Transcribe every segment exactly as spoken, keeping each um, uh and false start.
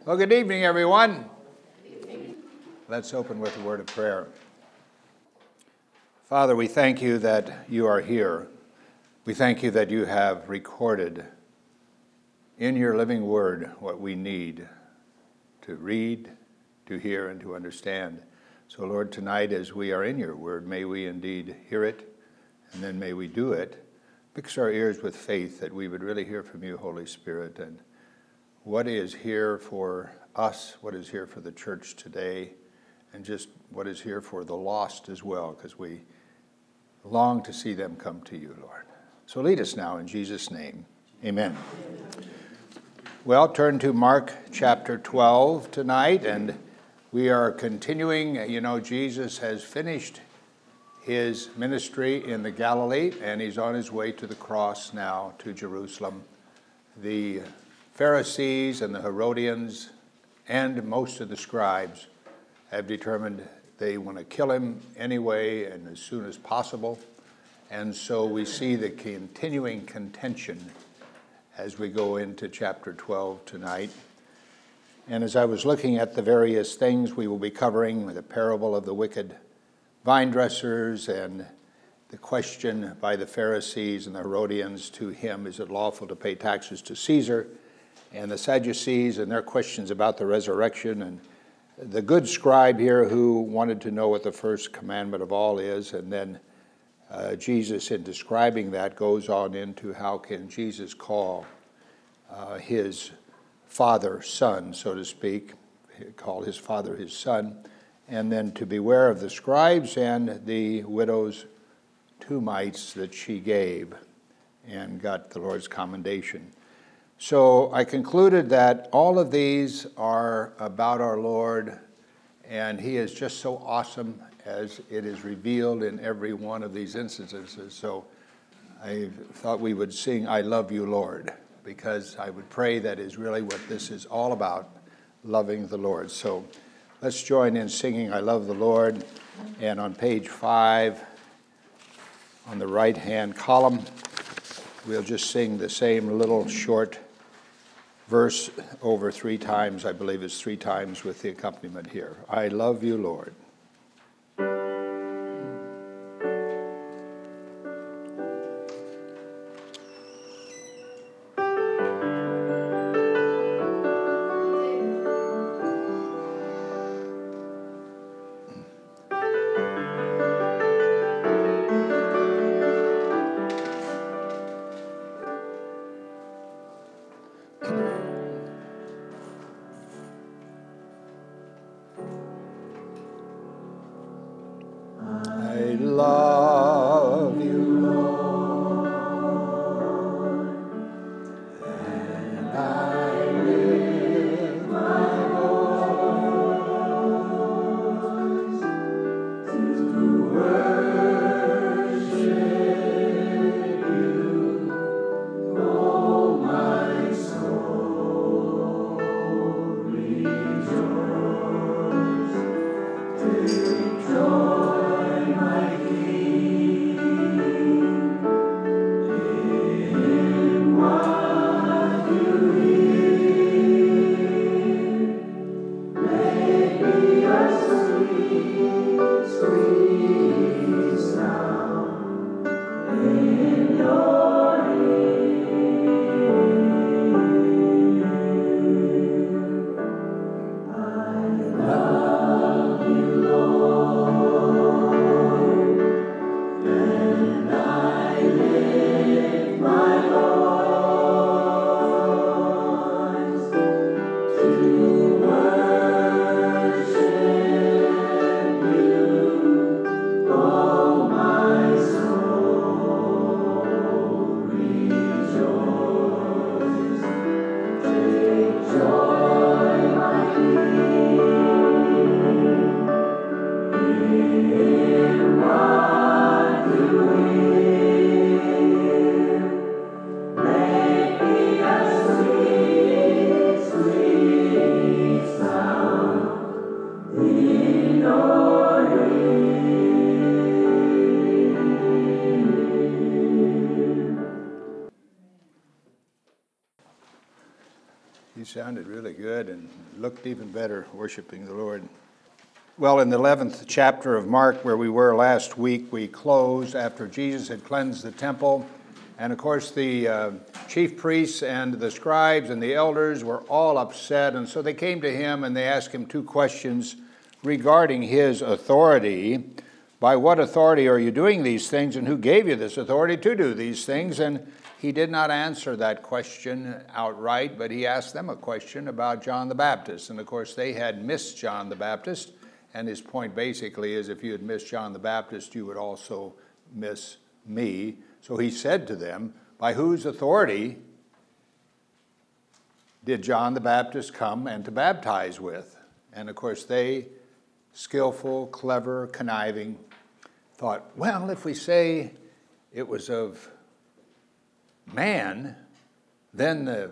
Well, good evening, everyone. Let's open with a word of prayer. Father, we thank you that you are here. We thank you that you have recorded in your living word what we need to read, to hear, and to understand. So, Lord, tonight as we are in your word, may we indeed hear it, and then may we do it. Fix our ears with faith that we would really hear from you, Holy Spirit, and what is here for us, what is here for the church today, and just what is here for the lost as well, because we long to see them come to you, Lord. So lead us now in Jesus' name. Amen. Well, turn to Mark chapter twelve tonight, and we are continuing. You know, Jesus has finished his ministry in the Galilee, and he's on his way to the cross now to Jerusalem. The Pharisees and the Herodians and most of the scribes have determined they want to kill him anyway and as soon as possible. And so we see the continuing contention as we go into chapter twelve tonight. And as I was looking at the various things we will be covering, the parable of the wicked vine dressers and the question by the Pharisees and the Herodians to him, is it lawful to pay taxes to Caesar? And the Sadducees and their questions about the resurrection, and the good scribe here who wanted to know what the first commandment of all is. And then uh, Jesus, in describing that, goes on into how can Jesus call uh, his father son, so to speak, call his father his son, and then to beware of the scribes and the widow's two mites that she gave and got the Lord's commendation. So I concluded that all of these are about our Lord, and he is just so awesome as it is revealed in every one of these instances. So I thought we would sing, I Love You, Lord, because I would pray that is really what this is all about, loving the Lord. So let's join in singing I Love the Lord. And on page five, on the right-hand column, we'll just sing the same little short verse over three times. I believe it's three times with the accompaniment here. I love you, Lord. I love you, Lord, and I lift my voice to worship you, oh my soul. You sounded really good and looked even better worshiping the Lord. Well, in the eleventh chapter of Mark, where we were last week, we closed after Jesus had cleansed the temple. And of course, the uh, chief priests and the scribes and the elders were all upset. And so they came to him and they asked him two questions regarding his authority. By what authority are you doing these things, and who gave you this authority to do these things? And he did not answer that question outright, but he asked them a question about John the Baptist. And of course, they had missed John the Baptist. And his point basically is, if you had missed John the Baptist, you would also miss me. So he said to them, by whose authority did John the Baptist come and to baptize with? And of course, they, skillful, clever, conniving, thought, well, if we say it was of man, then the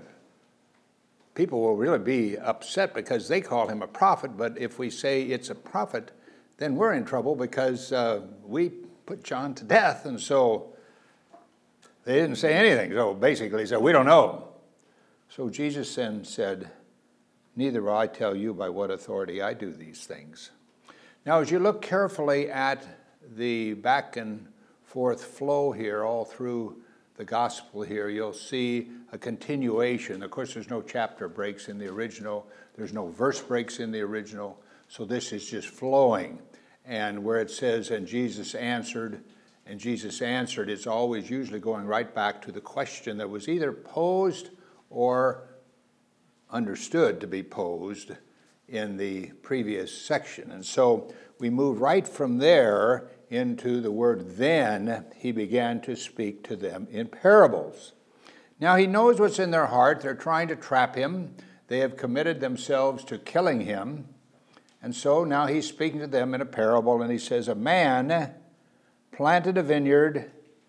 people will really be upset because they call him a prophet. But if we say it's a prophet, then we're in trouble because uh, we put John to death. And so they didn't say anything. So basically he said, we don't know. So Jesus then said, neither will I tell you by what authority I do these things. Now, as you look carefully at the back and forth flow here all through the gospel here, you'll see a continuation. Of course, there's no chapter breaks in the original. There's no verse breaks in the original. So this is just flowing. And where it says, and Jesus answered, and Jesus answered, it's always usually going right back to the question that was either posed or understood to be posed in the previous section. And so we move right from there into the word then. He began to speak to them in parables. Now he knows what's in their heart. They're trying to trap him. They have committed themselves to killing him. And so now he's speaking to them in a parable, and he says, a man planted a vineyard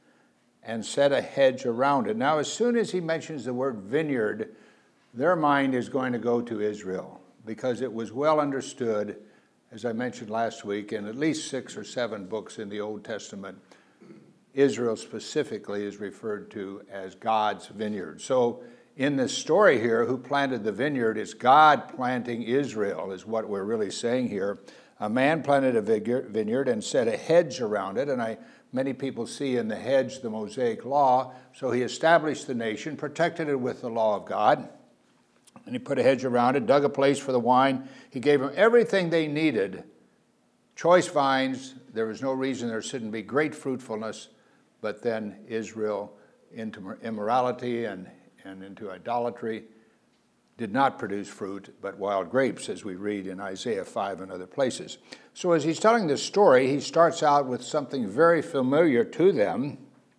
and set a hedge around it. Now as soon as he mentions the word vineyard, their mind is going to go to Israel, because it was well understood, as I mentioned last week, in at least six or seven books in the Old Testament, Israel specifically is referred to as God's vineyard. So in this story here, who planted the vineyard? It's God planting Israel, is what we're really saying here. A man planted a vineyard and set a hedge around it, and I many people see in the hedge the Mosaic law. So he established the nation, protected it with the law of God, and he put a hedge around it, dug a place for the wine. He gave them everything they needed. Choice vines, there was no reason there shouldn't be great fruitfulness, but then Israel, into immorality and, and into idolatry, did not produce fruit, but wild grapes, as we read in Isaiah five and other places. So as he's telling this story, he starts out with something very familiar to them.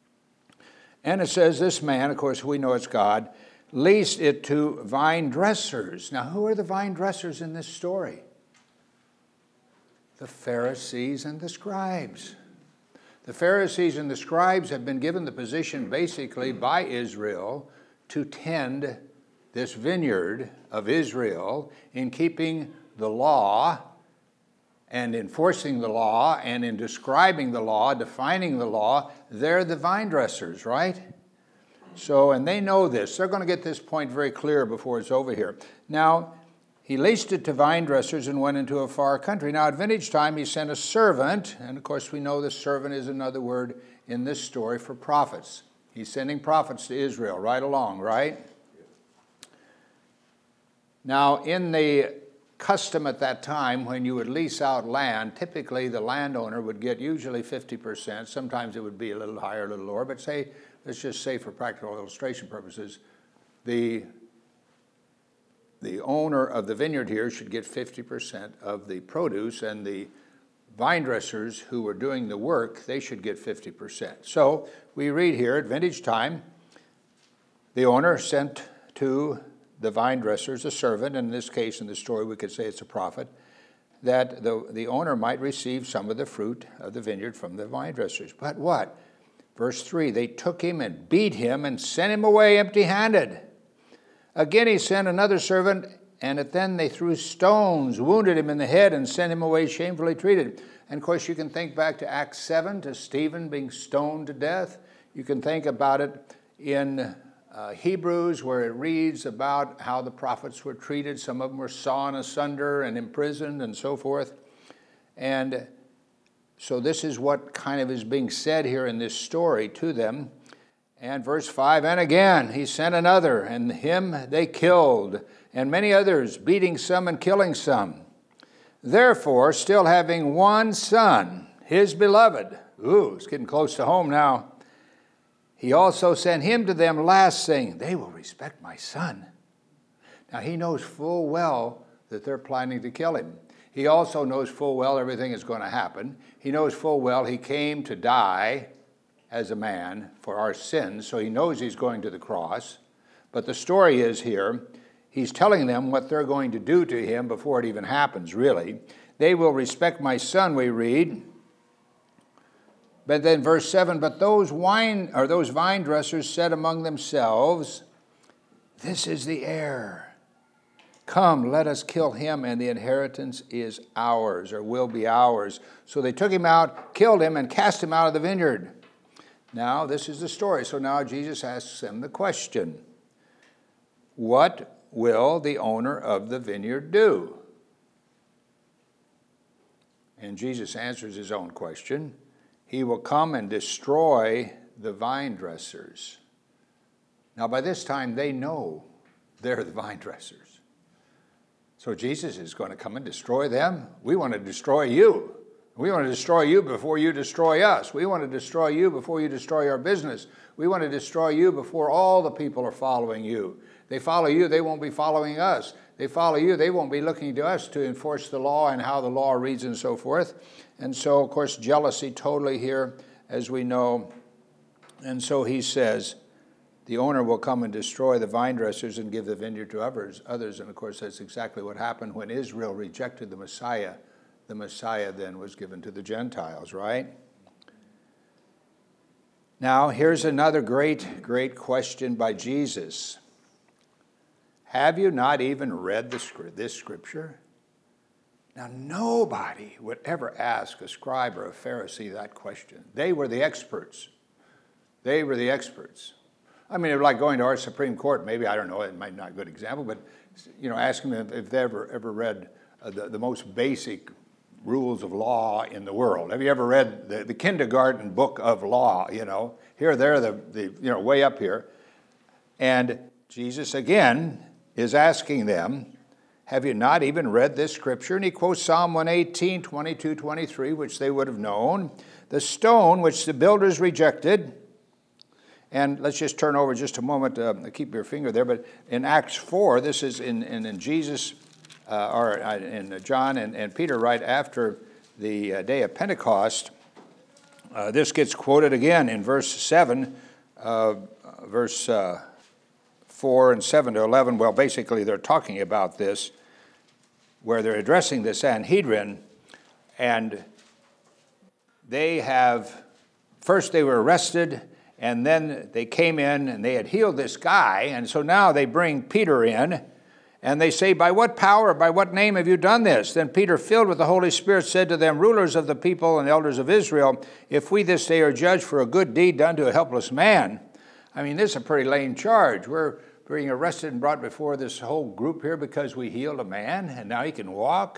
And it says, this man, of course, we know it's God, leased it to vine dressers. Now, who are the vine dressers in this story? The Pharisees and the scribes. The Pharisees and the scribes have been given the position basically by Israel to tend this vineyard of Israel in keeping the law and enforcing the law and in describing the law, defining the law. They're the vine dressers, right? So, and they know this. They're going to get this point very clear before it's over here. Now, he leased it to vine dressers and went into a far country. Now, at vintage time, he sent a servant, and of course we know the servant is another word in this story for prophets. He's sending prophets to Israel right along, right? Now, in the custom at that time, when you would lease out land, typically the landowner would get usually fifty percent. Sometimes it would be a little higher, a little lower, but say, let's just say for practical illustration purposes, the, the owner of the vineyard here should get fifty percent of the produce, and the vine dressers who were doing the work, they should get fifty percent. So we read here, at vintage time, the owner sent to the vine dressers a servant, and in this case, in the story, we could say it's a prophet, that the, the owner might receive some of the fruit of the vineyard from the vine dressers. But what? Verse three, they took him and beat him and sent him away empty-handed. Again he sent another servant, and at then they threw stones, wounded him in the head, and sent him away shamefully treated. And of course you can think back to Acts seven, to Stephen being stoned to death. You can think about it in uh, Hebrews, where it reads about how the prophets were treated. Some of them were sawn asunder and imprisoned and so forth. And so this is what kind of is being said here in this story to them. And verse five, and again he sent another, and him they killed, and many others, beating some and killing some. Therefore, still having one son, his beloved, ooh, it's getting close to home now, he also sent him to them last, saying, they will respect my son. Now he knows full well that they're planning to kill him. He also knows full well everything is going to happen. He knows full well he came to die as a man for our sins, so he knows he's going to the cross. But the story is here, he's telling them what they're going to do to him before it even happens, really. They will respect my son, we read. But then verse seven, but those wine or those vine dressers said among themselves, this is the heir. Come, let us kill him, and the inheritance is ours, or will be ours. So they took him out, killed him, and cast him out of the vineyard. Now, this is the story. So now Jesus asks them the question, what will the owner of the vineyard do? And Jesus answers his own question. He will come and destroy the vine dressers. Now, by this time, they know they're the vine dressers. So Jesus is going to come and destroy them. We want to destroy you. We want to destroy you before you destroy us. We want to destroy you before you destroy our business. We want to destroy you before all the people are following you. They follow you, they won't be following us. They follow you, they won't be looking to us to enforce the law and how the law reads and so forth. And so, of course, jealousy totally here, as we know. And so he says, the owner will come and destroy the vine dressers and give the vineyard to others. Others, and of course, that's exactly what happened when Israel rejected the Messiah. The Messiah then was given to the Gentiles, right? Now, here's another great, great question by Jesus. Have you not even read the, this scripture? Now, nobody would ever ask a scribe or a Pharisee that question. They were the experts. They were the experts. I mean, it was like going to our Supreme Court. Maybe, I don't know, it might not be a good example, but, you know, asking them if they ever, ever read uh, the, the most basic rules of law in the world. Have you ever read the, the kindergarten book of law, you know? Here, there, the, the, you know, way up here. And Jesus, again, is asking them, have you not even read this scripture? And he quotes Psalm one eighteen, twenty-two, twenty-three, which they would have known. The stone which the builders rejected. And let's just turn over just a moment, uh, keep your finger there. But in Acts four, this is in, in, in Jesus, uh, or uh, in John and, and Peter, right after the uh, day of Pentecost. Uh, this gets quoted again in verse seven, uh, verse uh, four and seven to eleven. Well, basically, they're talking about this, where they're addressing the Sanhedrin, and they have, first they were arrested, and then they came in and they had healed this guy. And so now they bring Peter in and they say, by what power, by what name have you done this? Then Peter, filled with the Holy Spirit, said to them, rulers of the people and elders of Israel, if we this day are judged for a good deed done to a helpless man. I mean, this is a pretty lame charge. We're being arrested and brought before this whole group here because we healed a man and now he can walk.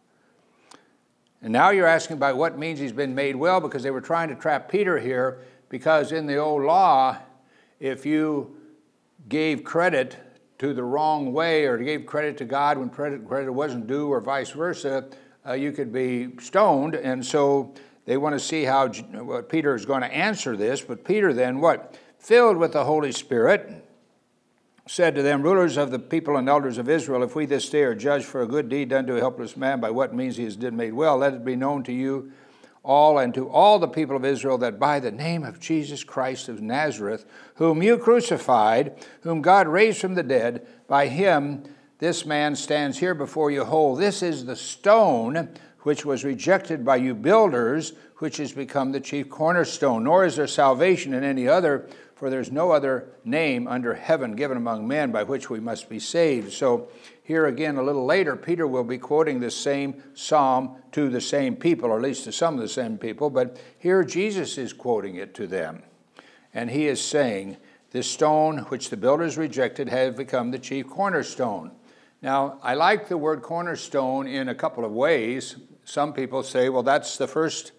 And now you're asking by what means he's been made well, because they were trying to trap Peter here. Because in the old law, if you gave credit to the wrong way or gave credit to God when credit, credit wasn't due or vice versa, uh, you could be stoned. And so they want to see how what Peter is going to answer this. But Peter then, what? Filled with the Holy Spirit, said to them, rulers of the people and elders of Israel, if we this day are judged for a good deed done to a helpless man, by what means he has been made well, let it be known to you all and to all the people of Israel that by the name of Jesus Christ of Nazareth, whom you crucified, whom God raised from the dead, by him this man stands here before you whole. This is the stone which was rejected by you builders, which has become the chief cornerstone. Nor is there salvation in any other, for there's no other name under heaven given among men by which we must be saved. So here again, a little later, Peter will be quoting the same psalm to the same people, or at least to some of the same people. But here Jesus is quoting it to them. And he is saying, This stone which the builders rejected has become the chief cornerstone. Now, I like the word cornerstone in a couple of ways. Some people say, well, that's the first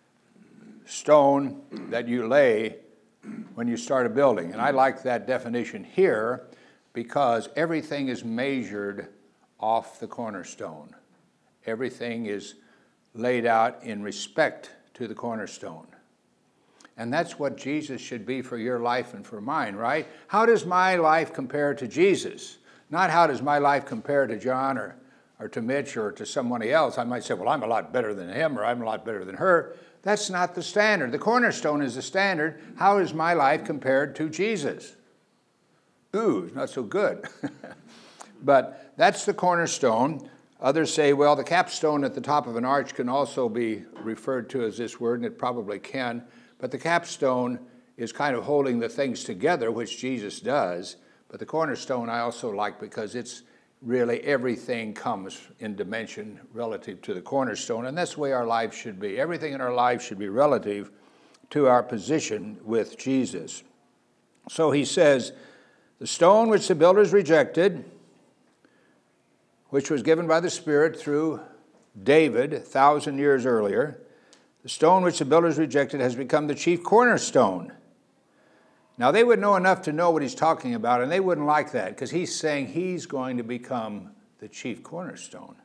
stone that you lay when you start a building. And I like that definition here because everything is measured off the cornerstone. Everything is laid out in respect to the cornerstone. And that's what Jesus should be for your life and for mine, right? How does my life compare to Jesus? Not how does my life compare to John or, or to Mitch or to somebody else. I might say, well, I'm a lot better than him or I'm a lot better than her. That's not the standard. The cornerstone is the standard. How is my life compared to Jesus? Ooh, not so good. But that's the cornerstone. Others say, well, the capstone at the top of an arch can also be referred to as this word, and it probably can. But the capstone is kind of holding the things together, which Jesus does. But the cornerstone I also like because it's really everything comes in dimension relative to the cornerstone. And that's the way our life should be. Everything in our life should be relative to our position with Jesus. So he says, the stone which the builders rejected, which was given by the Spirit through David a thousand years earlier, the stone which the builders rejected has become the chief cornerstone. Now, they would know enough to know what he's talking about, and they wouldn't like that because he's saying he's going to become the chief cornerstone.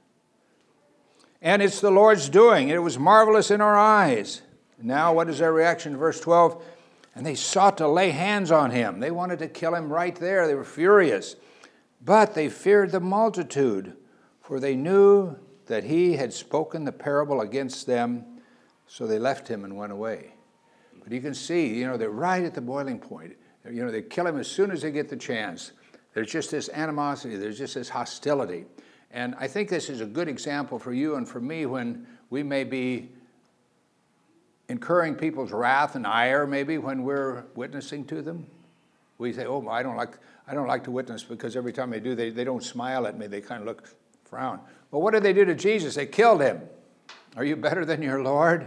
And it's the Lord's doing. It was marvelous in our eyes. Now, what is their reaction? Verse twelve, and they sought to lay hands on him. They wanted to kill him right there. They were furious. But they feared the multitude, for they knew that he had spoken the parable against them, so they left him and went away. But you can see, you know, they're right at the boiling point. You know, they kill him as soon as they get the chance. There's just this animosity. There's just this hostility. And I think this is a good example for you and for me when we may be incurring people's wrath and ire, maybe when we're witnessing to them. We say, oh, I don't like I don't like to witness because every time they do, they, they don't smile at me. They kind of look, frown. Well, what did they do to Jesus? They killed him. Are you better than your Lord?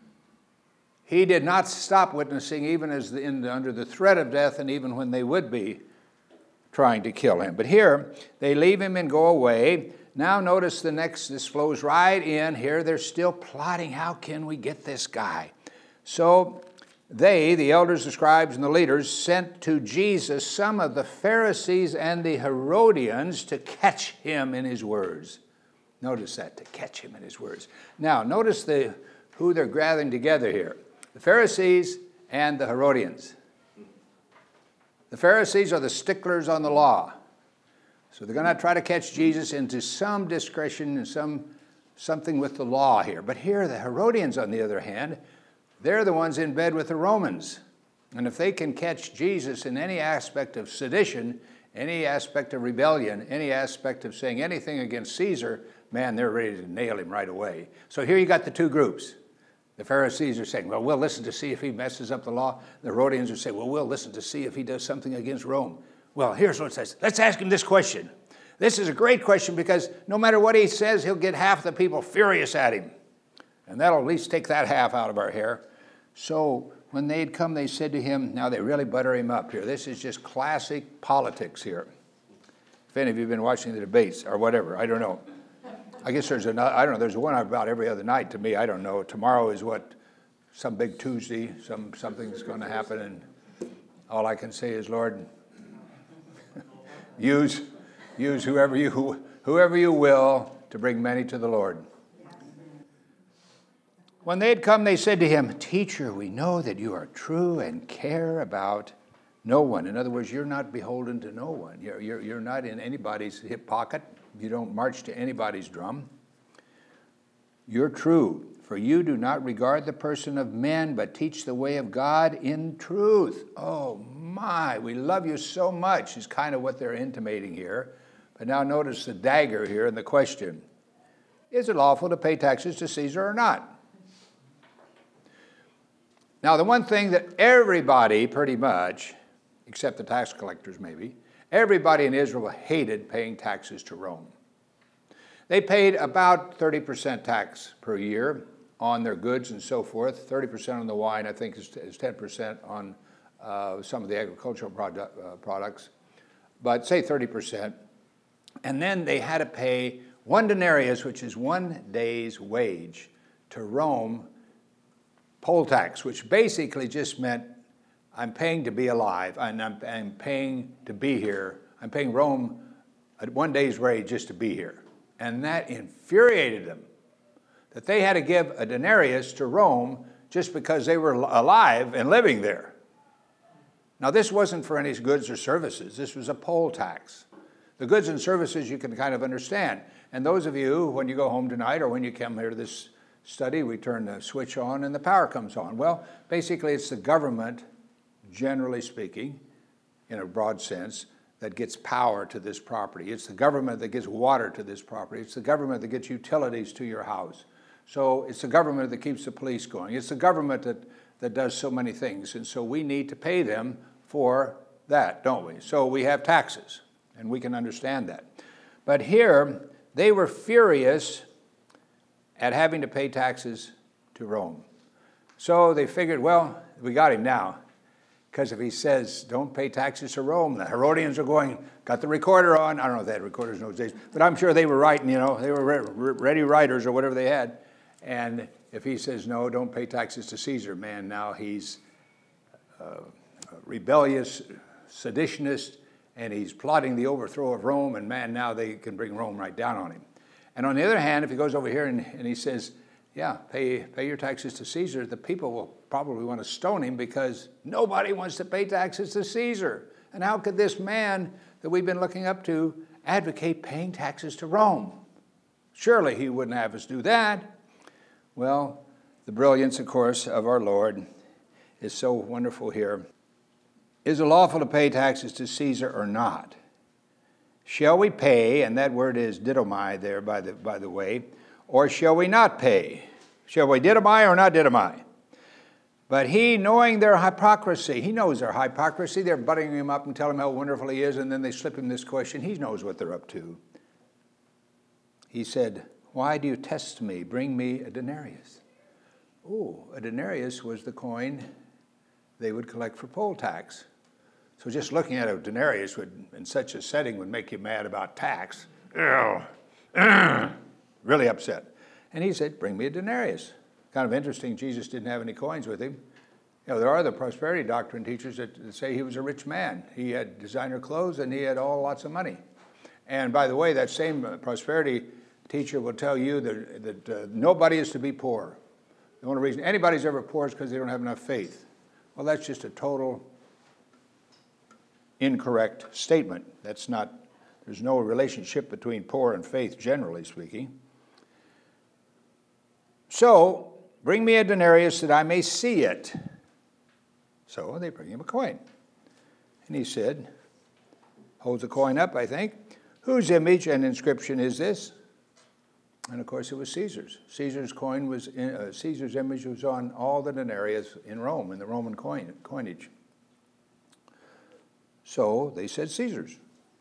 He did not stop witnessing even as the, in, under the threat of death and even when they would be trying to kill him. But here, they leave him and go away. Now notice the next, this flows right in. Here they're still plotting, how can we get this guy? So they, the elders, the scribes, and the leaders, sent to Jesus some of the Pharisees and the Herodians to catch him in his words. Notice that, to catch him in his words. Now, notice the who they're gathering together here. The Pharisees and the Herodians. The Pharisees are the sticklers on the law. So they're going to try to catch Jesus into some discretion and some something with the law here. But here, the Herodians, on the other hand, they're the ones in bed with the Romans. And if they can catch Jesus in any aspect of sedition, any aspect of rebellion, any aspect of saying anything against Caesar, man, they're ready to nail him right away. So here you got the two groups. The Pharisees are saying, well, we'll listen to see if he messes up the law. The Herodians are saying, well, we'll listen to see if he does something against Rome. Well, here's what it says. Let's ask him this question. This is a great question because no matter what he says, he'll get half the people furious at him. And that'll at least take that half out of our hair. So when they'd come, they said to him, now they really butter him up here. This is just classic politics here. If any of you have been watching the debates or whatever, I don't know. I guess there's another, I don't know, there's one about every other night to me. I don't know. Tomorrow is what, some big Tuesday, some something's going to happen. And all I can say is, Lord, use, use whoever you, whoever you will to bring many to the Lord. When they had come, they said to him, Teacher, we know that you are true and care about no one. In other words, you're not beholden to no one. You're, you're, you're not in anybody's hip pocket. You don't march to anybody's drum. You're true, for you do not regard the person of men, but teach the way of God in truth. Oh my, we love you so much is kind of what they're intimating here. But now notice the dagger here in the question. Is it lawful to pay taxes to Caesar or not? Now, the one thing that everybody, pretty much, except the tax collectors maybe, everybody in Israel hated paying taxes to Rome. They paid about thirty percent tax per year on their goods and so forth. thirty percent on the wine, I think, is ten percent on uh, some of the agricultural product, uh, products, but say thirty percent. And then they had to pay one denarius, which is one day's wage, to Rome, poll tax, which basically just meant I'm paying to be alive, and I'm, I'm paying to be here. I'm paying Rome at one day's wage just to be here. And that infuriated them, that they had to give a denarius to Rome just because they were alive and living there. Now, this wasn't for any goods or services. This was a poll tax. The goods and services you can kind of understand. And those of you, when you go home tonight or when you come here to this study, we turn the switch on and the power comes on. Well, basically, it's the government, generally speaking, in a broad sense, that gets power to this property. It's the government that gets water to this property. It's the government that gets utilities to your house. So it's the government that keeps the police going. It's the government that, that does so many things. And so we need to pay them for that, don't we? So we have taxes, and we can understand that. But here, they were furious at having to pay taxes to Rome. So they figured, well, we got him now. Because if he says, don't pay taxes to Rome, the Herodians are going, got the recorder on. I don't know if they had recorders in those days, but I'm sure they were writing, you know, they were re- ready writers or whatever they had. And if he says, no, don't pay taxes to Caesar, man, now he's uh, rebellious, seditionist, and he's plotting the overthrow of Rome, and man, now they can bring Rome right down on him. And on the other hand, if he goes over here and, and he says, yeah, pay, pay your taxes to Caesar, the people will probably want to stone him because nobody wants to pay taxes to Caesar. And how could this man that we've been looking up to advocate paying taxes to Rome? Surely he wouldn't have us do that. Well, the brilliance, of course, of our Lord is so wonderful here. Is it lawful to pay taxes to Caesar or not? Shall we pay, and that word is didomai there, by the, by the way, or shall we not pay? Shall we didomai or not didomai? But he, knowing their hypocrisy, he knows their hypocrisy. They're butting him up and telling him how wonderful he is, and then they slip him this question. He knows what they're up to. He said, why do you test me? Bring me a denarius. Oh, a denarius was the coin they would collect for poll tax. So just looking at a denarius would, in such a setting, would make you mad about tax. Ew. Really upset. And he said, bring me a denarius. Kind of interesting, Jesus didn't have any coins with him. You know, there are the prosperity doctrine teachers that, that say he was a rich man. He had designer clothes and he had all lots of money. And by the way, that same prosperity teacher will tell you that, that uh, nobody is to be poor. The only reason anybody's ever poor is because they don't have enough faith. Well, that's just a total incorrect statement. That's not, there's no relationship between poor and faith, generally speaking. So, bring me a denarius that I may see it. So they bring him a coin. And he said, holds the coin up, I think, whose image and inscription is this? And of course it was Caesar's. Caesar's coin was, in, uh, Caesar's image was on all the denarius in Rome, in the Roman coin, coinage. So they said Caesar's.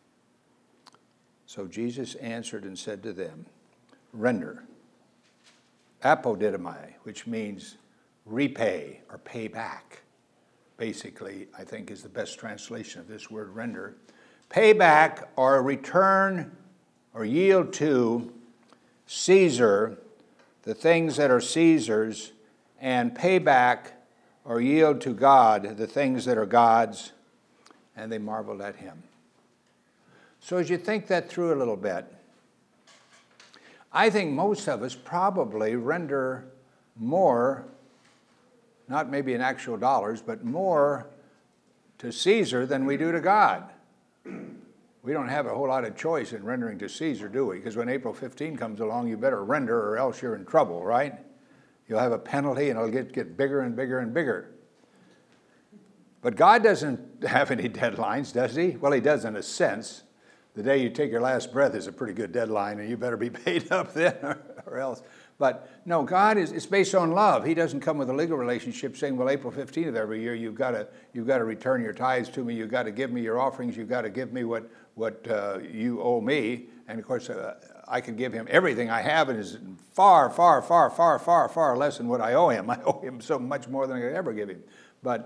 So Jesus answered and said to them, render. Apodidomai, which means repay or pay back. Basically, I think is the best translation of this word render. Pay back or return or yield to Caesar the things that are Caesar's, and pay back or yield to God the things that are God's. And they marveled at him. So as you think that through a little bit, I think most of us probably render more, not maybe in actual dollars, but more to Caesar than we do to God. We don't have a whole lot of choice in rendering to Caesar, do we? Because when April fifteenth comes along, you better render or else you're in trouble, right? You'll have a penalty and it'll get, get bigger and bigger and bigger. But God doesn't have any deadlines, does he? Well, he does in a sense. The day you take your last breath is a pretty good deadline, and you better be paid up then or, or else. But no, God is it's based on love. He doesn't come with a legal relationship saying, well, April fifteenth of every year, you've got to you've got to return your tithes to me. You've got to give me your offerings. You've got to give me what, what uh, you owe me. And, of course, uh, I can give him everything I have, and is far, far, far, far, far, far less than what I owe him. I owe him so much more than I could ever give him. But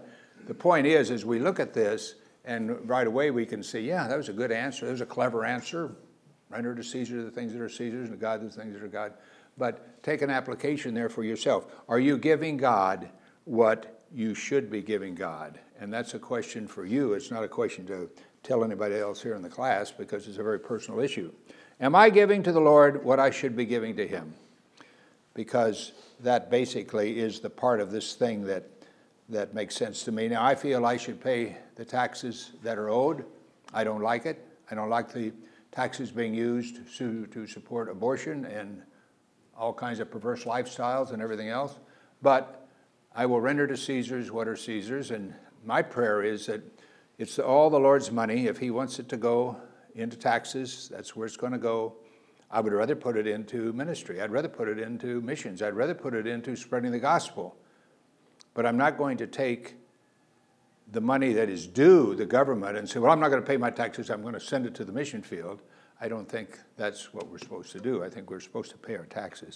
the point is, as we look at this, and right away we can see, yeah, that was a good answer. That was a clever answer. Render to Caesar the things that are Caesar's, and to God the things that are God. But take an application there for yourself. Are you giving God what you should be giving God? And that's a question for you. It's not a question to tell anybody else here in the class, because it's a very personal issue. Am I giving to the Lord what I should be giving to him? Because that basically is the part of this thing that, that makes sense to me. Now, I feel I should pay the taxes that are owed. I don't like it. I don't like the taxes being used to, to support abortion and all kinds of perverse lifestyles and everything else. But I will render to Caesar's what are Caesar's, and my prayer is that it's all the Lord's money. If he wants it to go into taxes, that's where it's going to go. I would rather put it into ministry. I'd rather put it into missions. I'd rather put it into spreading the gospel. But I'm not going to take the money that is due the government and say, well, I'm not going to pay my taxes. I'm going to send it to the mission field. I don't think that's what we're supposed to do. I think we're supposed to pay our taxes.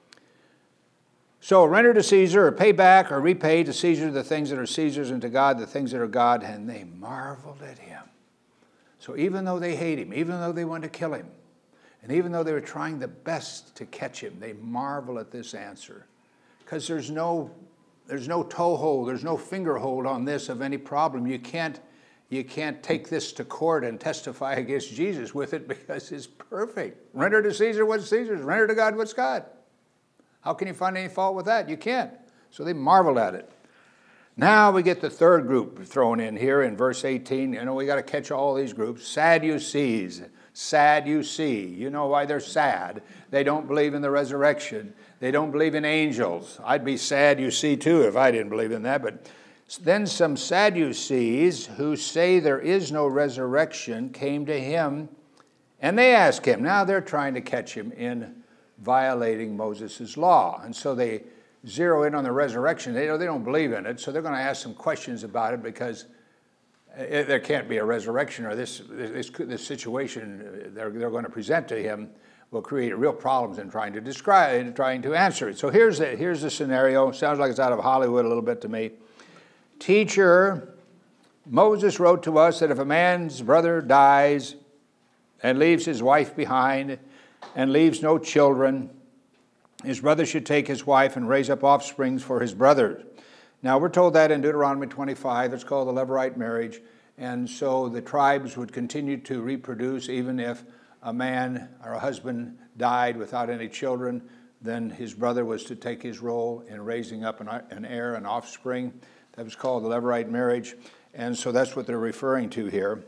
So render to Caesar, or pay back, or repay to Caesar the things that are Caesar's, and to God the things that are God. And they marveled at him. So even though they hate him, even though they want to kill him, and even though they were trying the best to catch him, they marvel at this answer. Because there's no, there's no toehold, there's no fingerhold on this of any problem. You can't, you can't take this to court and testify against Jesus with it, because it's perfect. Render to Caesar what's Caesar's, render to God what's God. How can you find any fault with that? You can't. So they marveled at it. Now we get the third group thrown in here in verse eighteen. You know, we got to catch all these groups. Sadducees. Sadducee. You know why they're sad? They don't believe in the resurrection. They don't believe in angels. I'd be sad, you see, too, if I didn't believe in that. But then some Sadducees who say there is no resurrection came to him, and they asked him. Now they're trying to catch him in violating Moses' law. And so they zero in on the resurrection. They, they don't believe in it, so they're going to ask some questions about it, because it, there can't be a resurrection, or this this, this situation they're, they're going to present to him will create real problems in trying to describe it, trying to answer it. So here's the, here's the scenario. Sounds like it's out of Hollywood a little bit to me. Teacher, Moses wrote to us that if a man's brother dies and leaves his wife behind and leaves no children, his brother should take his wife and raise up offspring for his brother. Now, we're told that in Deuteronomy twenty-five. It's called the Levirate marriage. And so the tribes would continue to reproduce even if a man or a husband died without any children. Then his brother was to take his role in raising up an, an heir, an offspring. That was called the Levirate marriage. And so that's what they're referring to here.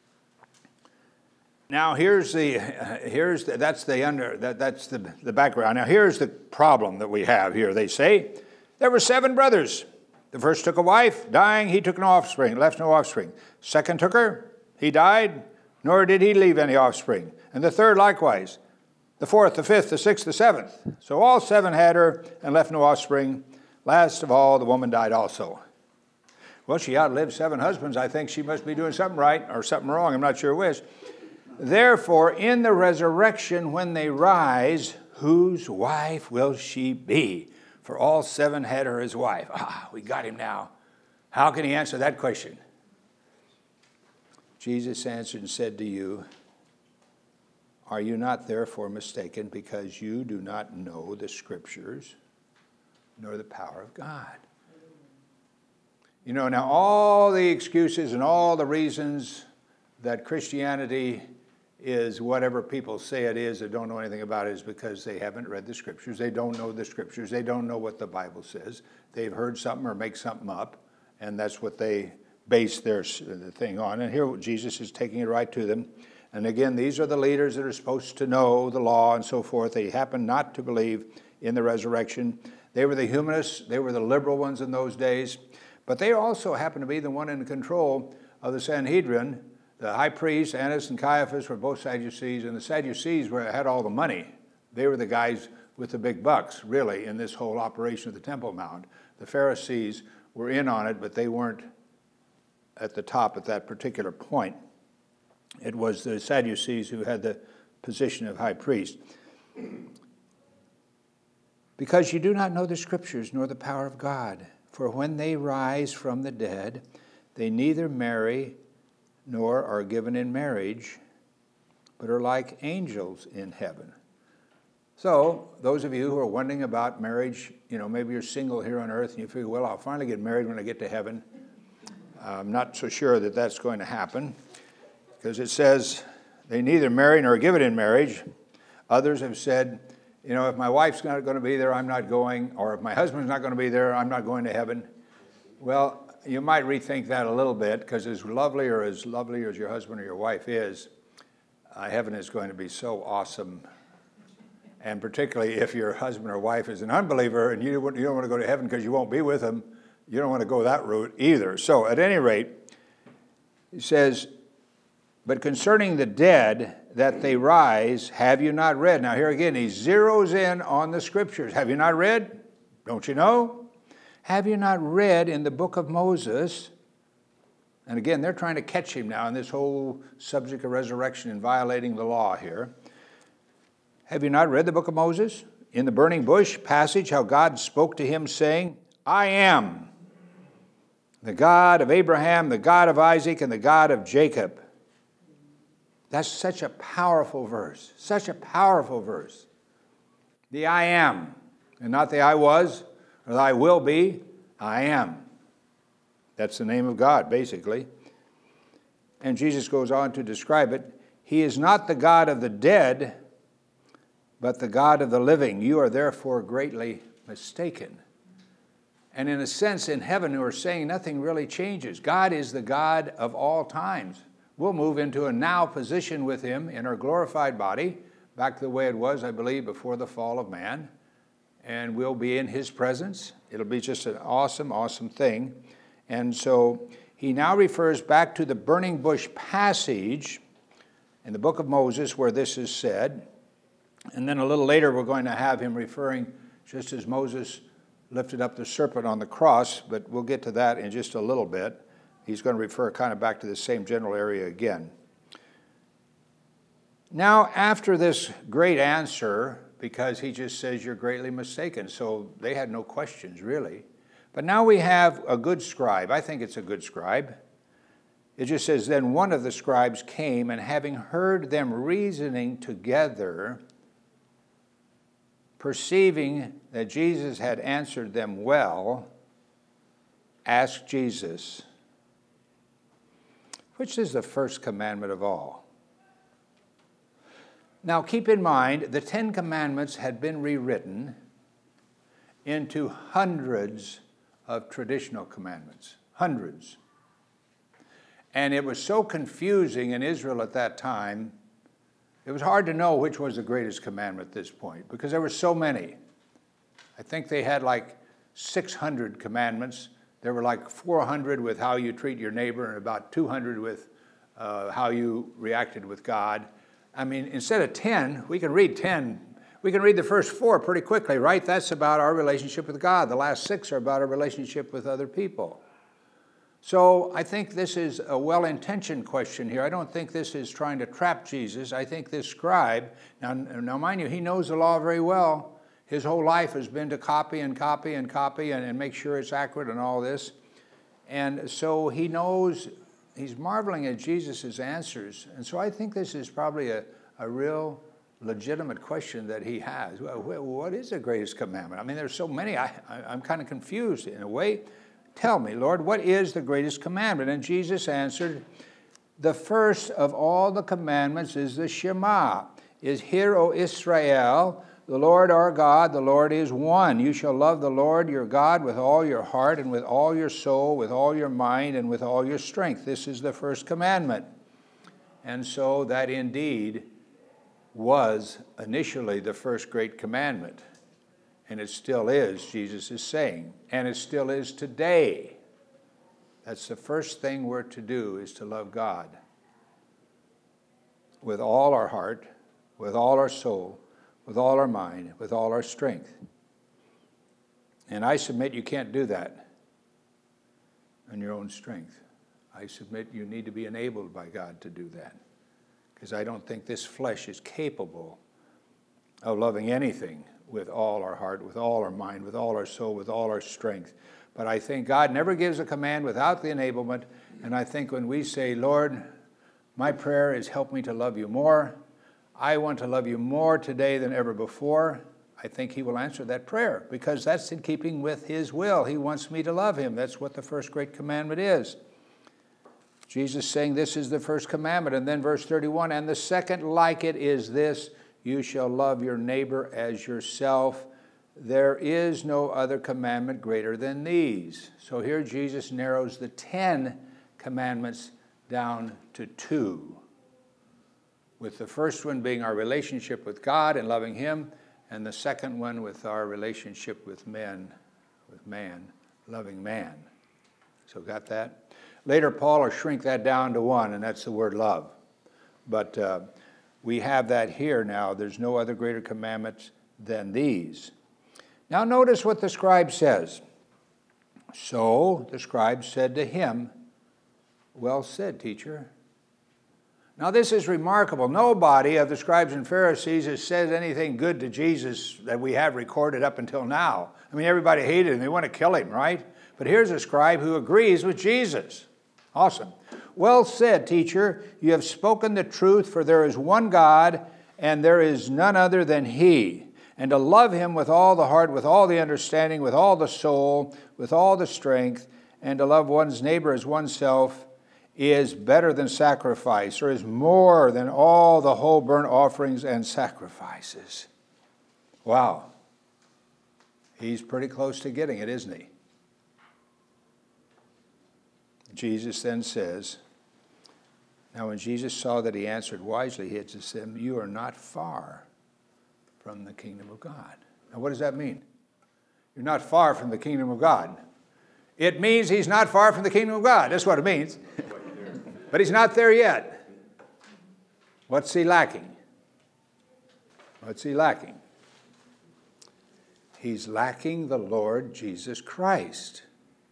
Now here's the here's the, that's the under that that's the the background. Now here's the problem that we have here. They say there were seven brothers. The first took a wife, dying, he took no offspring, left no offspring. Second took her, he died, nor did he leave any offspring. And the third likewise. The fourth, the fifth, the sixth, the seventh. So all seven had her and left no offspring. Last of all, the woman died also. Well, she outlived seven husbands. I think she must be doing something right or something wrong. I'm not sure which. Therefore, in the resurrection, when they rise, whose wife will she be? For all seven had her as wife. Ah, we got him now. How can he answer that question? Jesus answered and said to you, are you not therefore mistaken, because you do not know the Scriptures, nor the power of God? You know, now all the excuses and all the reasons that Christianity is whatever people say it is that don't know anything about it is because they haven't read the Scriptures. They don't know the Scriptures. They don't know what the Bible says. They've heard something or make something up, and that's what they base their thing on. And here Jesus is taking it right to them. And again, these are the leaders that are supposed to know the law and so forth. They happen not to believe in the resurrection. They were the humanists. They were the liberal ones in those days. But they also happen to be the one in control of the Sanhedrin. The high priest, Annas and Caiaphas, were both Sadducees, and the Sadducees were, had all the money. They were the guys with the big bucks, really, in this whole operation of the Temple Mount. The Pharisees were in on it, but they weren't at the top at that particular point. It was the Sadducees who had the position of high priest. Because you do not know the Scriptures, nor the power of God. For when they rise from the dead, they neither marry nor are given in marriage, but are like angels in heaven. So, those of you who are wondering about marriage, you know, maybe you're single here on earth and you figure, well, I'll finally get married when I get to heaven. I'm not so sure that that's going to happen, because it says they neither marry nor are given in marriage. Others have said, you know, if my wife's not going to be there, I'm not going, or if my husband's not going to be there, I'm not going to heaven. Well, you might rethink that a little bit, because as lovely or as lovely as your husband or your wife is, uh, heaven is going to be so awesome. And particularly if your husband or wife is an unbeliever and you don't, you don't want to go to heaven because you won't be with them, you don't want to go that route either. So at any rate, he says, but concerning the dead, that they rise, have you not read? Now here again, he zeroes in on the scriptures. Have you not read? Don't you know? Have you not read in the book of Moses? And again, they're trying to catch him now in this whole subject of resurrection and violating the law here. Have you not read the book of Moses? In the burning bush passage, how God spoke to him saying, I am the God of Abraham, the God of Isaac, and the God of Jacob. That's such a powerful verse, such a powerful verse. The I am, and not the I was, or the I will be, I am. That's the name of God, basically. And Jesus goes on to describe it. He is not the God of the dead, but the God of the living. You are therefore greatly mistaken. And in a sense, in heaven, we're saying nothing really changes. God is the God of all times. We'll move into a now position with him in our glorified body, back to the way it was, I believe, before the fall of man. And we'll be in his presence. It'll be just an awesome, awesome thing. And so he now refers back to the burning bush passage in the book of Moses where this is said. And then a little later we're going to have him referring, just as Moses lifted up the serpent on the cross, but we'll get to that in just a little bit. He's going to refer kind of back to the same general area again. Now, after this great answer, because he just says you're greatly mistaken, so they had no questions really. But now we have a good scribe. I think it's a good scribe. It just says, then one of the scribes came, and having heard them reasoning together, perceiving that Jesus had answered them well, asked Jesus, which is the first commandment of all? Now keep in mind, the Ten Commandments had been rewritten into hundreds of traditional commandments, hundreds. And it was so confusing in Israel at that time, it was hard to know which was the greatest commandment at this point, because there were so many. I think they had like six hundred commandments. There were like four hundred with how you treat your neighbor and about two hundred with uh, how you reacted with God. I mean, instead of ten, we can read ten. We can read the first four pretty quickly, right? That's about our relationship with God. The last six are about our relationship with other people. So I think this is a well-intentioned question here. I don't think this is trying to trap Jesus. I think this scribe, now, now mind you, he knows the law very well. His whole life has been to copy and copy and copy and, and make sure it's accurate and all this. And so he knows, he's marveling at Jesus' answers. And so I think this is probably a, a real legitimate question that he has. Well, what is the greatest commandment? I mean, there's so many. I, I, I'm kind of confused in a way. Tell me, Lord, what is the greatest commandment? And Jesus answered, the first of all the commandments is the Shema, is Hear, O Israel, the Lord our God, the Lord is one. You shall love the Lord your God with all your heart and with all your soul, with all your mind and with all your strength. This is the first commandment. And so that indeed was initially the first great commandment. And it still is, Jesus is saying. And it still is today. That's the first thing we're to do, is to love God with all our heart, with all our soul, with all our mind, with all our strength. And I submit you can't do that in your own strength. I submit you need to be enabled by God to do that. Because I don't think this flesh is capable of loving anything with all our heart, with all our mind, with all our soul, with all our strength. But I think God never gives a command without the enablement. And I think when we say, Lord, my prayer is help me to love you more. I want to love you more today than ever before. I think he will answer that prayer because that's in keeping with his will. He wants me to love him. That's what the first great commandment is. Jesus saying this is the first commandment. And then verse thirty-one, and the second like it is this, you shall love your neighbor as yourself. There is no other commandment greater than these. So here Jesus narrows the ten commandments down to two, with the first one being our relationship with God and loving him, and the second one with our relationship with men, with man, loving man. So got that? Later Paul will shrink that down to one, and that's the word love. But uh, we have that here now. There's no other greater commandments than these. Now notice what the scribe says. So the scribe said to him, well said, teacher. Now this is remarkable. Nobody of the scribes and Pharisees has said anything good to Jesus that we have recorded up until now. I mean, everybody hated him. They want to kill him, right? But here's a scribe who agrees with Jesus. Awesome. Well said, teacher. You have spoken the truth, for there is one God, and there is none other than he. And to love him with all the heart, with all the understanding, with all the soul, with all the strength, and to love one's neighbor as oneself is better than sacrifice, or is more than all the whole burnt offerings and sacrifices. Wow. He's pretty close to getting it, isn't he? Jesus then says, now when Jesus saw that he answered wisely, he had to say, you are not far from the kingdom of God. Now what does that mean? You're not far from the kingdom of God. It means he's not far from the kingdom of God. That's what it means. But he's not there yet. What's he lacking? What's he lacking? He's lacking the Lord Jesus Christ.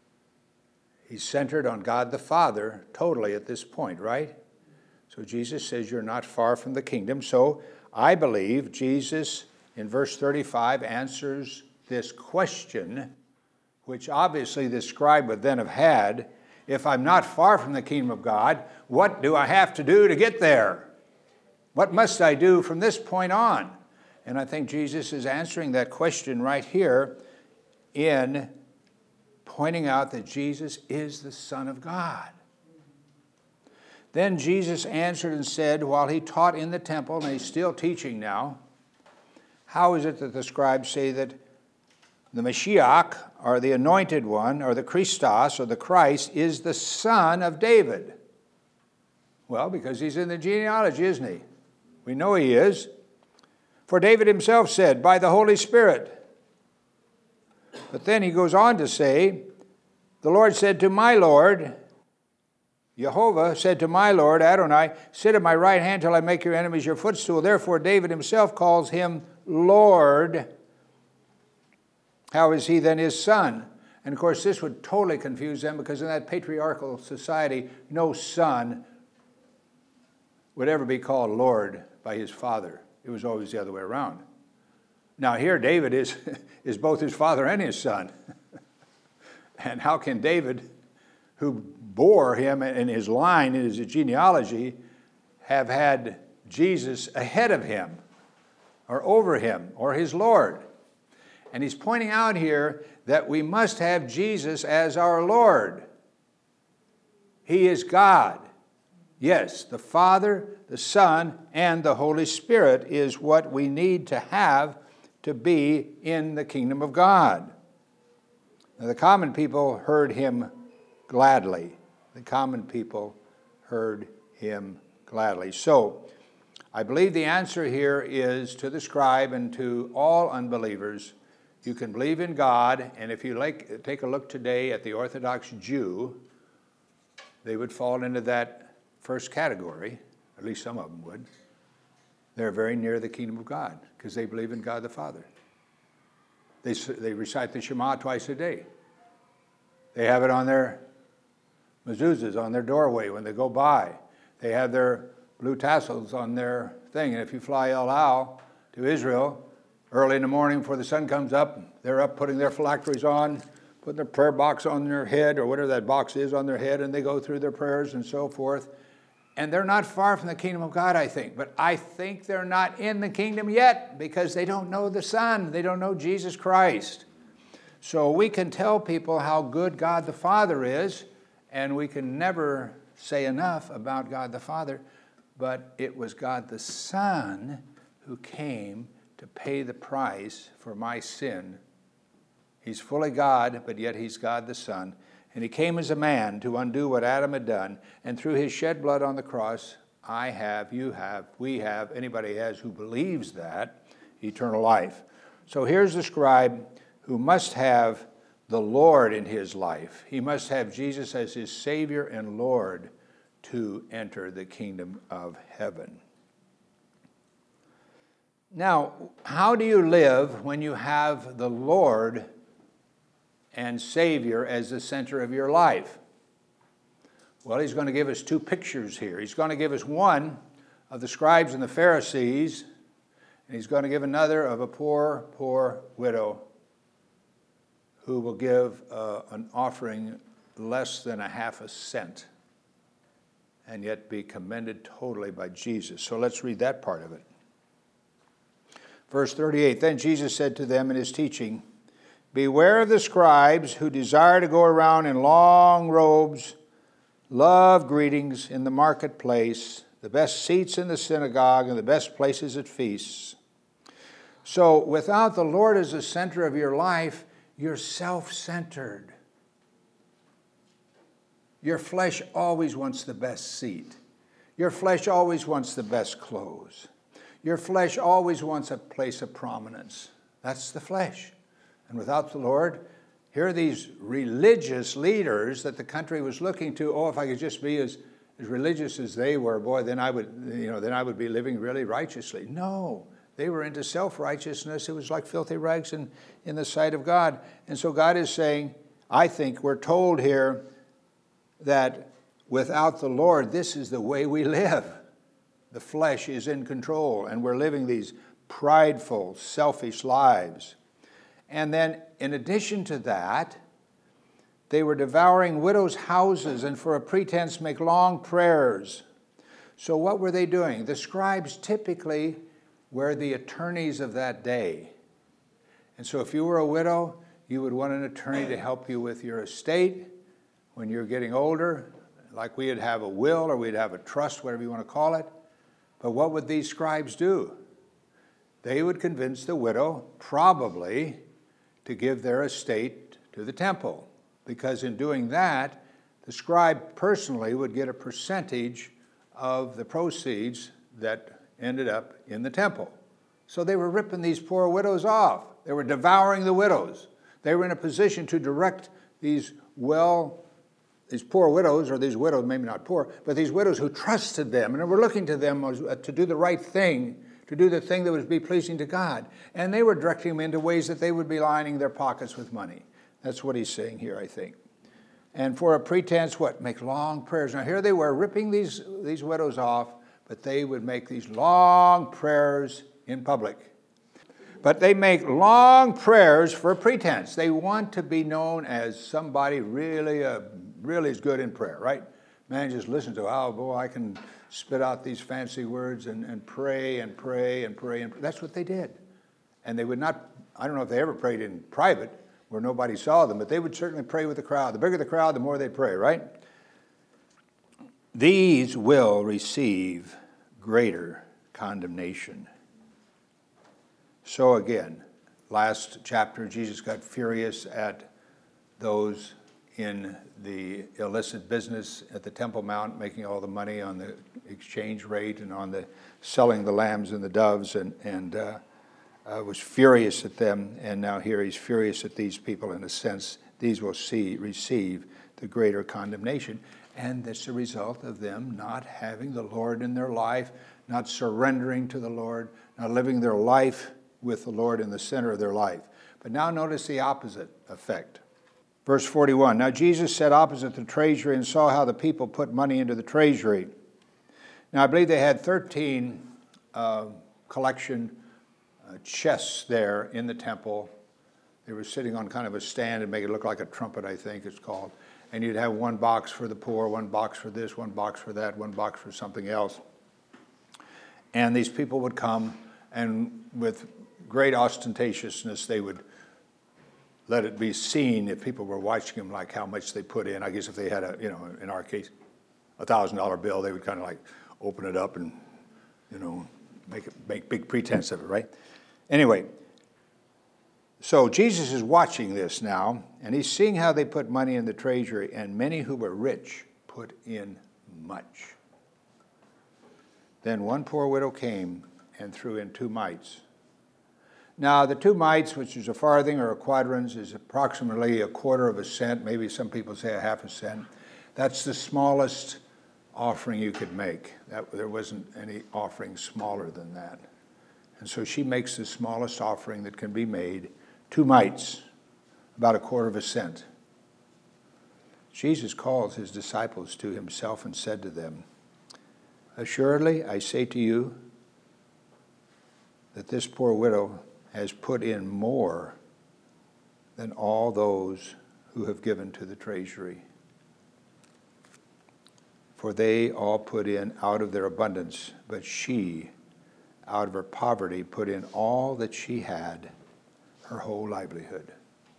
He's centered on God the Father totally at this point, right? So Jesus says you're not far from the kingdom. So I believe Jesus in verse thirty-five answers this question, which obviously the scribe would then have had. If I'm not far from the kingdom of God, what do I have to do to get there? What must I do from this point on? And I think Jesus is answering that question right here in pointing out that Jesus is the Son of God. Then Jesus answered and said, while he taught in the temple, and he's still teaching now, how is it that the scribes say that the Mashiach, or the anointed one, or the Christos, or the Christ, is the son of David? Well, because he's in the genealogy, isn't he? We know he is. For David himself said, by the Holy Spirit. But then he goes on to say, the Lord said to my Lord, Jehovah said to my Lord, Adonai, sit at my right hand till I make your enemies your footstool. Therefore David himself calls him Lord. How is he then his son? And of course this would totally confuse them, because in that patriarchal society, no son would ever be called Lord by his father. It was always the other way around. Now here David is, is both his father and his son. And how can David, who bore him in his line, in his genealogy, have had Jesus ahead of him, or over him, or his Lord? And he's pointing out here that we must have Jesus as our Lord. He is God. Yes, the Father, the Son, and the Holy Spirit is what we need to have to be in the kingdom of God. Now, the common people heard him gladly. The common people heard him gladly. So, I believe the answer here is to the scribe and to all unbelievers. You can believe in God, and if you like, take a look today at the Orthodox Jew, they would fall into that first category, at least some of them would. They're very near the kingdom of God because they believe in God the Father. They, they recite the Shema twice a day. They have it on their mezuzahs, on their doorway when they go by. They have their blue tassels on their thing. And if you fly El Al to Israel, early in the morning before the sun comes up, they're up putting their phylacteries on, putting their prayer box on their head or whatever that box is on their head, and they go through their prayers and so forth. And they're not far from the kingdom of God, I think. But I think they're not in the kingdom yet because they don't know the Son. They don't know Jesus Christ. So we can tell people how good God the Father is, and we can never say enough about God the Father, but it was God the Son who came to pay the price for my sin. He's fully God, but yet he's God the Son. And he came as a man to undo what Adam had done, and through his shed blood on the cross, I have, you have, we have, anybody has who believes that, eternal life. So here's the scribe who must have the Lord in his life. He must have Jesus as his Savior and Lord to enter the kingdom of heaven. Now, how do you live when you have the Lord and Savior as the center of your life? Well, he's going to give us two pictures here. He's going to give us one of the scribes and the Pharisees, and he's going to give another of a poor, poor widow who will give uh, an offering less than a half a cent and yet be commended totally by Jesus. So let's read that part of it. Verse thirty-eight, then Jesus said to them in his teaching, beware of the scribes who desire to go around in long robes, love greetings in the marketplace, the best seats in the synagogue, and the best places at feasts. So without the Lord as the center of your life, you're self-centered. Your flesh always wants the best seat. Your flesh always wants the best clothes. Your flesh always wants a place of prominence. That's the flesh. And without the Lord, here are these religious leaders that the country was looking to. Oh, if I could just be as, as religious as they were, boy, then I would, you know, then I would be living really righteously. No. They were into self-righteousness. It was like filthy rags in, in the sight of God. And so God is saying, I think we're told here that without the Lord, this is the way we live. The flesh is in control, and we're living these prideful, selfish lives. And then in addition to that, they were devouring widows' houses and for a pretense make long prayers. So what were they doing? The scribes typically were the attorneys of that day. And so if you were a widow, you would want an attorney to help you with your estate when you're getting older, like we'd have a will or we'd have a trust, whatever you want to call it. But what would these scribes do? They would convince the widow, probably, to give their estate to the temple, because in doing that, the scribe personally would get a percentage of the proceeds that ended up in the temple. So they were ripping these poor widows off. They were devouring the widows. They were in a position to direct these well, these poor widows, or these widows, maybe not poor, but these widows who trusted them and were looking to them to do the right thing, to do the thing that would be pleasing to God. And they were directing them into ways that they would be lining their pockets with money. That's what he's saying here, I think. And for a pretense, what? Make long prayers. Now here they were ripping these, these widows off, but they would make these long prayers in public. But they make long prayers for a pretense. They want to be known as somebody really, uh, really is good in prayer, right? Man, just listen to, oh, boy, I can spit out these fancy words and, and pray and pray and pray. And pray. That's what they did. And they would not, I don't know if they ever prayed in private where nobody saw them, but they would certainly pray with the crowd. The bigger the crowd, the more they'd pray, right? These will receive greater condemnation. So again, last chapter, Jesus got furious at those in the illicit business at the Temple Mount, making all the money on the exchange rate and on the selling the lambs and the doves, and, and uh, uh, was furious at them. And now here he's furious at these people in a sense. These will see receive the greater condemnation. And that's a result of them not having the Lord in their life, not surrendering to the Lord, not living their life with the Lord in the center of their life. But now notice the opposite effect. Verse forty-one, now Jesus sat opposite the treasury and saw how the people put money into the treasury. Now I believe they had thirteen uh, collection uh, chests there in the temple. They were sitting on kind of a stand and make it look like a trumpet, I think it's called. And you'd have one box for the poor, one box for this, one box for that, one box for something else. And these people would come, and with great ostentatiousness, they would let it be seen if people were watching them, like how much they put in. I guess if they had a, you know, in our case, a thousand dollar bill, they would kind of like open it up and, you know, make it, make big pretense of it, right? Anyway, so Jesus is watching this now, and he's seeing how they put money in the treasury, and many who were rich put in much. Then one poor widow came and threw in two mites. Now, the two mites, which is a farthing or a quadrans, is approximately a quarter of a cent, maybe some people say a half a cent. That's the smallest offering you could make. That, there wasn't any offering smaller than that. And so she makes the smallest offering that can be made, two mites, about a quarter of a cent. Jesus calls his disciples to himself and said to them, "Assuredly, I say to you that this poor widow has put in more than all those who have given to the treasury. For they all put in out of their abundance, but she, out of her poverty, put in all that she had, her whole livelihood."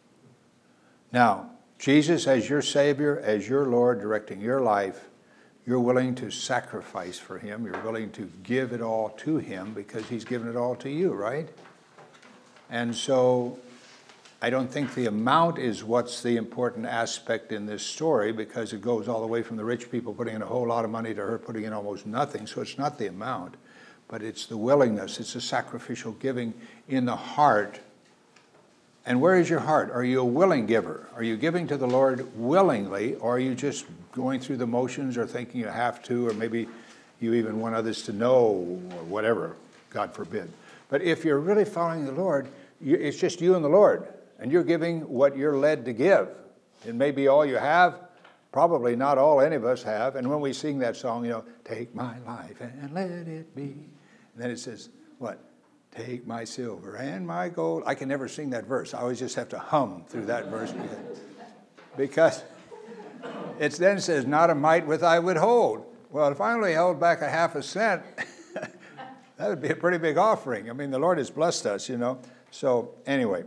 Now, Jesus, as your Savior, as your Lord, directing your life, you're willing to sacrifice for him. You're willing to give it all to him because he's given it all to you, right? And so I don't think the amount is what's the important aspect in this story, because it goes all the way from the rich people putting in a whole lot of money to her putting in almost nothing. So it's not the amount, but it's the willingness. It's the sacrificial giving in the heart. And where is your heart? Are you a willing giver? Are you giving to the Lord willingly, or are you just going through the motions or thinking you have to, or maybe you even want others to know, or whatever, God forbid. But if you're really following the Lord, it's just you and the Lord, and you're giving what you're led to give. It may be all you have, probably not all any of us have. And when we sing that song, you know, take my life and let it be. And then it says, what? Take my silver and my gold. I can never sing that verse. I always just have to hum through that verse because it then says, not a mite which I withhold. Well, if I only held back a half a cent, that would be a pretty big offering. I mean, the Lord has blessed us, you know. So anyway,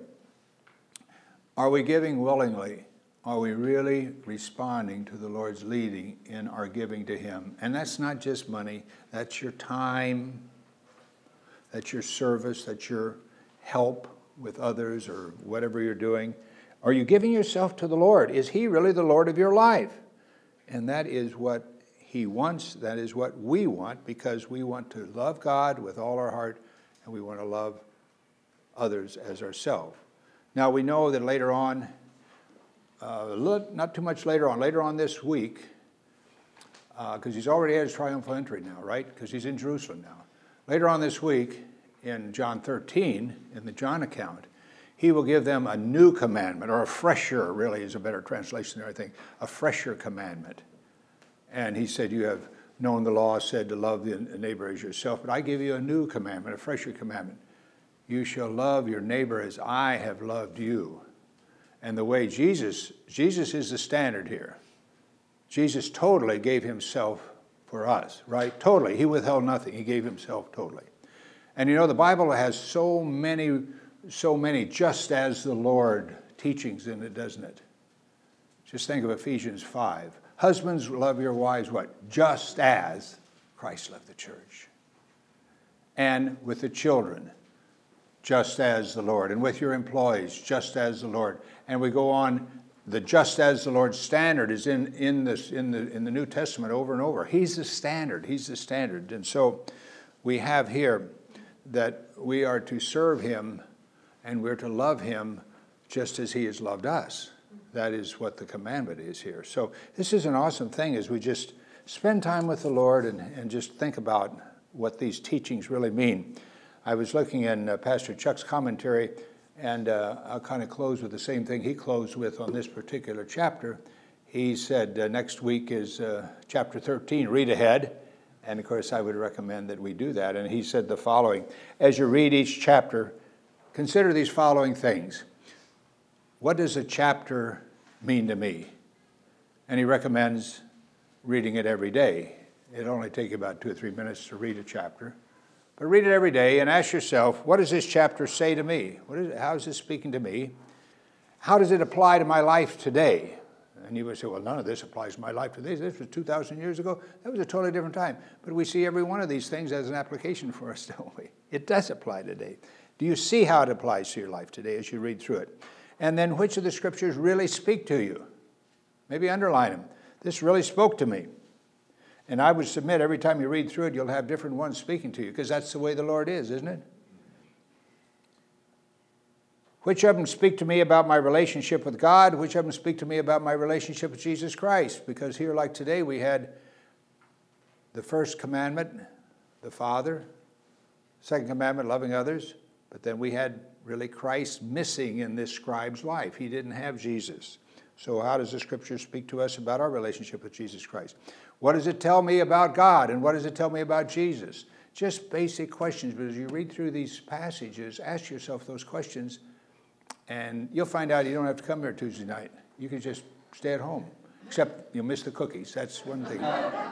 are we giving willingly? Are we really responding to the Lord's leading in our giving to him? And that's not just money. That's your time. That's your service, that's your help with others or whatever you're doing. Are you giving yourself to the Lord? Is he really the Lord of your life? And that is what he wants. That is what we want, because we want to love God with all our heart, and we want to love others as ourselves. Now, we know that later on, uh, not too much later on, later on this week, because uh, he's already had his triumphal entry now, right? Because he's in Jerusalem now. Later on this week, in John thirteen, in the John account, he will give them a new commandment, or a fresher, really is a better translation there, I think, a fresher commandment. And he said, you have known the law, said to love the neighbor as yourself, but I give you a new commandment, a fresher commandment. You shall love your neighbor as I have loved you. And the way Jesus, Jesus is the standard here. Jesus totally gave himself for us, right? Totally. He withheld nothing. He gave himself totally. And you know, the Bible has so many, so many just as the Lord teachings in it, doesn't it? Just think of Ephesians five. Husbands, love your wives, what? Just as Christ loved the church. And with the children, just as the Lord. And with your employees, just as the Lord. And we go on. The just as the Lord standard is in, in, this, in, the, in the New Testament over and over. He's the standard. He's the standard. And so we have here that we are to serve him and we're to love him just as he has loved us. That is what the commandment is here. So this is an awesome thing as we just spend time with the Lord and, and just think about what these teachings really mean. I was looking in uh, Pastor Chuck's commentary, and uh, I'll kind of close with the same thing he closed with on this particular chapter. He said uh, next week is uh, chapter thirteen, read ahead. And of course, I would recommend that we do that. And he said the following: as you read each chapter, consider these following things. what does a chapter mean to me? And he recommends reading it every day. It'll only take you about two or three minutes to read a chapter. But read it every day and ask yourself, what does this chapter say to me? What is it, how is this speaking to me? How does it apply to my life today? And you would say, well, none of this applies to my life today. This was two thousand years ago. That was a totally different time. But we see every one of these things as an application for us, don't we? It does apply today. Do you see how it applies to your life today as you read through it? And then which of the scriptures really speak to you? Maybe underline them. This really spoke to me. And I would submit every time you read through it, you'll have different ones speaking to you, because that's the way the Lord is, isn't it? Which of them speak to me about my relationship with God? Which of them speak to me about my relationship with Jesus Christ? Because here, like today, we had the first commandment, the Father. Second commandment, loving others. But then we had really Christ missing in this scribe's life. He didn't have Jesus. So how does the Scripture speak to us about our relationship with Jesus Christ? What does it tell me about God, and what does it tell me about Jesus? Just basic questions. But as you read through these passages, ask yourself those questions, and you'll find out you don't have to come here Tuesday night. You can just stay at home, except you'll miss the cookies. That's one thing.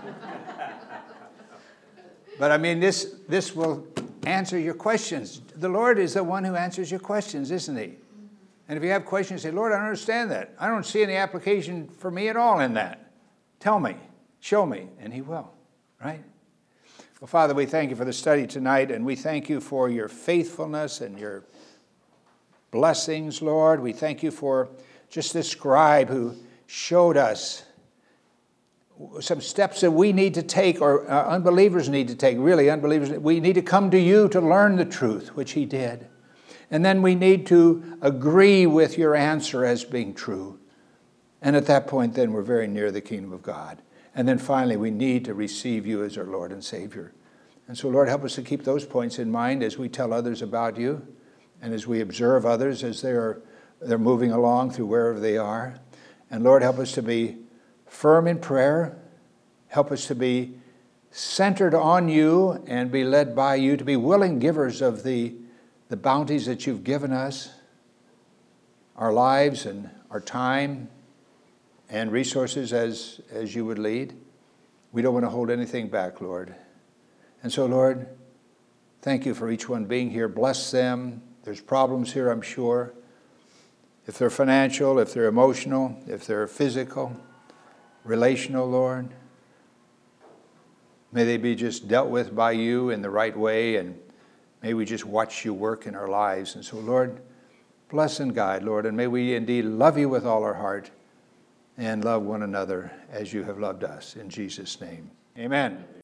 But I mean, this, this will answer your questions. The Lord is the one who answers your questions, isn't he? And if you have questions, say, Lord, I don't understand that. I don't see any application for me at all in that. Tell me, show me, and he will, right? Well, Father, we thank you for the study tonight, and we thank you for your faithfulness and your blessings, Lord. We thank you for just this scribe who showed us some steps that we need to take, or uh, unbelievers need to take, really unbelievers. We need to come to you to learn the truth, which he did. And then we need to agree with your answer as being true. And at that point, then we're very near the kingdom of God. And then finally, we need to receive you as our Lord and Savior. And so, Lord, help us to keep those points in mind as we tell others about you, and as we observe others as they're, they're moving along through wherever they are. And Lord, help us to be firm in prayer. Help us to be centered on you and be led by you, to be willing givers of the the bounties that you've given us, our lives and our time and resources as, as you would lead. We don't want to hold anything back, Lord. And so, Lord, thank you for each one being here. Bless them. There's problems here, I'm sure. If they're financial, if they're emotional, if they're physical, relational, Lord, may they be just dealt with by you in the right way, and may we just watch you work in our lives. And so, Lord, bless and guide, Lord, and may we indeed love you with all our heart and love one another as you have loved us. In Jesus' name, amen.